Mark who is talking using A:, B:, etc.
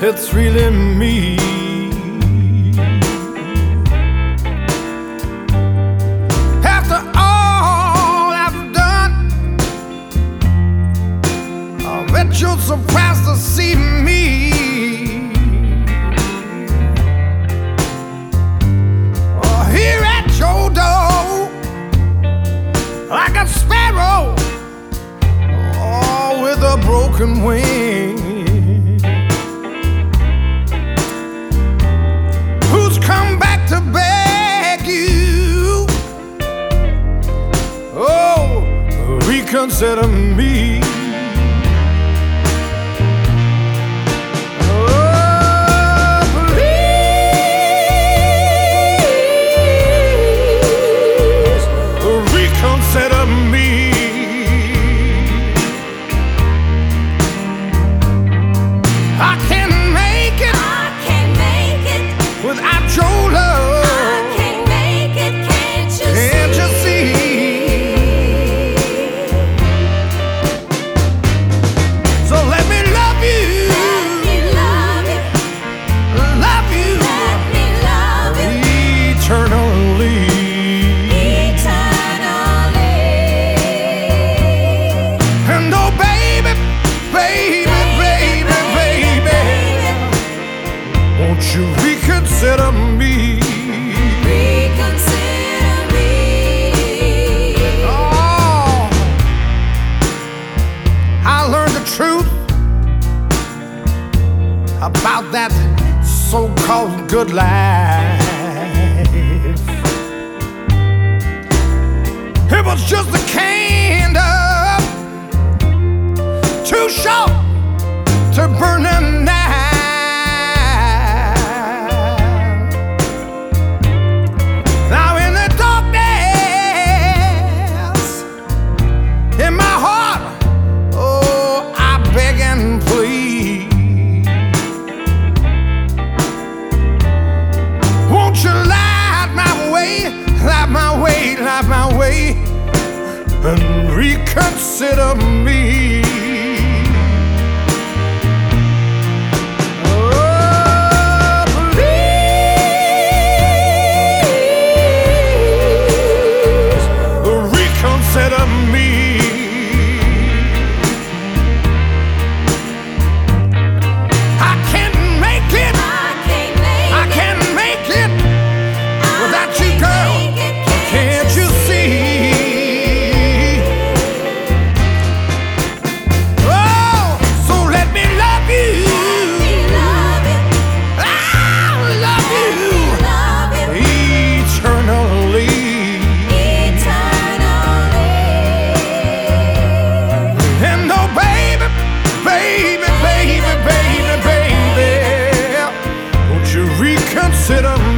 A: it's really me. After all I've done, I bet you're surprised to see me. Here at your door, like a sparrow, with a broken wing. Who's come back to beg you? Oh, reconsider me. Oh, please reconsider me. I can't make it without your love.
B: I can't make it, can't you
A: see? So let me love you. Love you. Eternally. And oh baby, won't you reconsider me? Oh, I learned the truth about that so-called good life. It was just a candle too short to burn the night. Now in the darkness in my heart, oh, I beg and plead. Won't you light my way, light my way, light my way, and reconsider me? Consider me. I can't make it. I can't make it without you, girl. Can't you see? Oh, so let me love you. I'll love you eternally. And oh baby, baby, baby, baby, baby, won't you reconsider me?